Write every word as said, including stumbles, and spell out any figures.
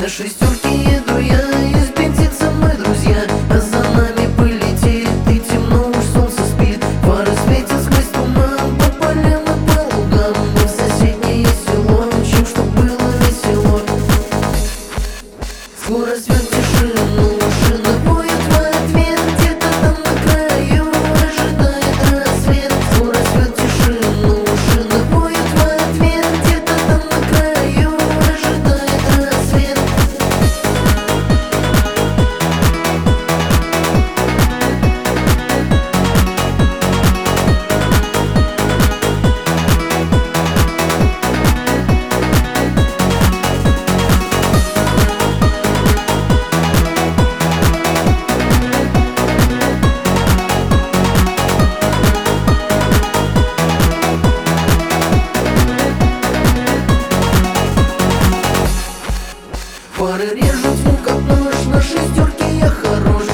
На шестерке еду я, из бензин со мной друзья, а за нами полетит, и темно уж солнце спит. Фары светят сквозь туман, по полям и по лугам. Мы в соседнее село, мчим, чтоб было весело. Скоро свет тишину, машина поет в ответ. Где-то там на краю ожидает рассвет. Скоро свет тишину, машина поет в ответ. Где-то там на краю ожидает рассвет. Фары режут звук как нож, на шестерке я хорош.